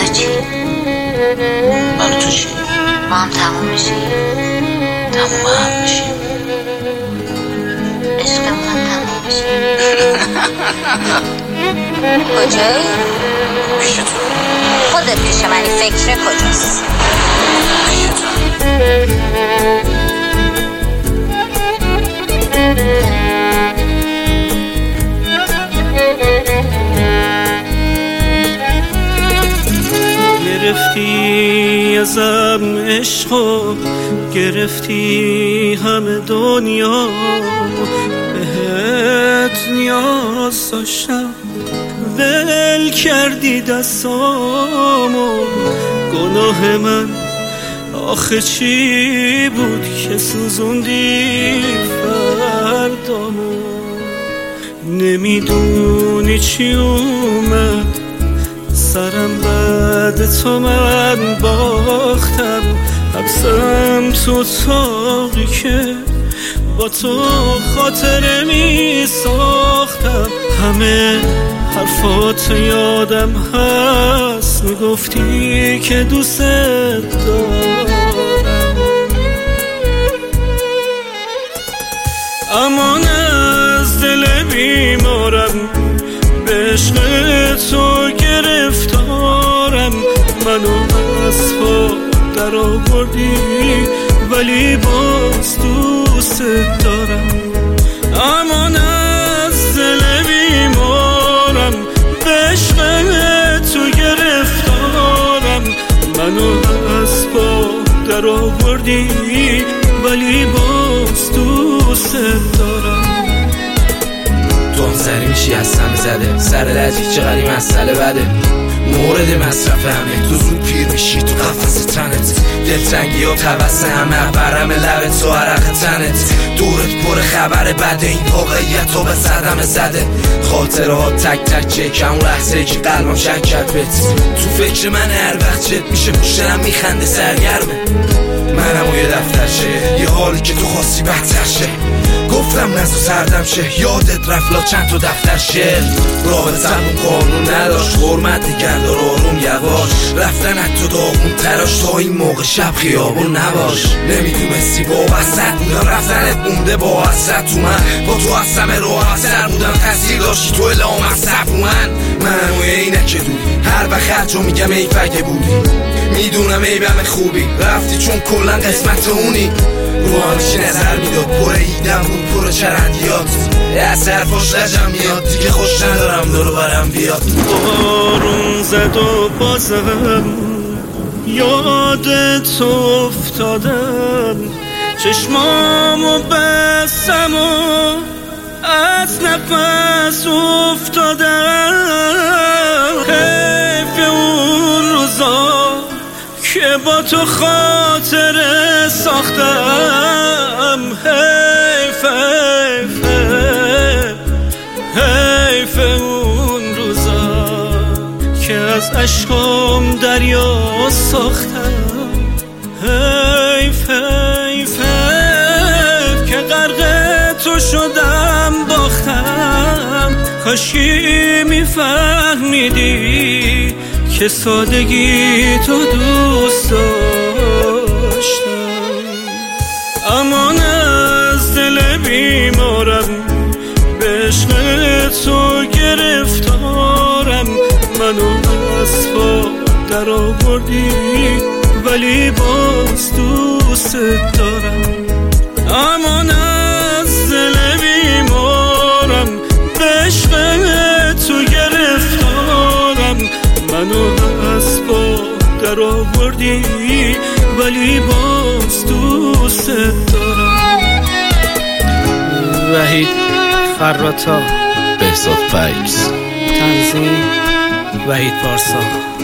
چی؟ من و تو چی؟ ما هم تموم میشیم. تموم هم میشیم. عشقمون هم تموم میشه. کجایی؟ پیش تو. خودت پیش منی، فکر کجاست؟ پیش تو. گرفتی ازم عشقو، گرفتی همه دنیا، بهت نیاز داشتم ول کردی دستامو. گناه من آخه چی بود که سوزوندی فردامو؟ نمیدونی چی اومد سرم بعد تو من باختم، حبسم تو اتاقی که با تو خاطره می ساختم. همه حرفات یادم هست، میگفتی که دوست دارم، امان از دل بیمارم، به عشق تو گرفتارم. منو از پا در آوردی ولی باز دوست دارم، امان از دل بیمارم، به عشق تو گرفتارم. منو از پا در آوردی ولی باز دوست دارم. تو هم سری میشی از همه زده، سر لجیج چقدری مسئله بده، مورد مصرف همه. تو زود پیر میشی تو قفس تنت، دلتنگی ها توسط همه برم لبت و عرق تنت. دورت پر خبر بده، این واقعیت رو به صدمه زده. خاطره ها تک تک چکم، اون لحظه که قلبم شک کرد بت. تو فکر من هر وقت جد میشه پشتنم میخنده سرگرمه. منم و یه دفتر شه، یه حالی که تو خواستی بهتر شه. گفتم نزو سردم شه، یادت رفلا چند تا دفتر شه. رابطمون قانون نداشت، حرمت نگردار آروم یواش. رفتن حتی داغون تراش، تا این موقع شب خیابون نباش. نمیدونستی با وسط بودم، رفتنت مونده با حسرت تو من. با تو از همه راحت تر بودم، تاثیر داشتی تو الهام از صبر من. من و اینکه دوری هر وقت هرجا میگم ای فگه بودی، میدونم ای بهم خوبی رفتی چون کلن قسمت اونی. رو همشی نظر میداد پر ایدم بود پر چرندیات، از حرفاش لجم میاد دیگه خوش ندارم دارو برم بیاد. بارون زد و بازم یاد تو افتادم، چشمامو بستم و از نفس افتادم. حیف اون روزا که با تو خاطره ساختم. حیف حیف حیف اون روزا که از عشقم دریا ساختم. حیف حیف حیف که غرق تو شدم باختم. کاشی میفهمیدی که سادگی تو دوست داشتم، امان از دل بیمارم، به عشق تو گرفتارم. منو از پا در آوردی ولی باز دوست دارم، امان از دل بیمارم، به عشق تو گرفتارم. منو از پا در آوردی ولی باز دوست دارم. وحید خراتا، بهزاد فیکس، تنظیم وحید پارسا.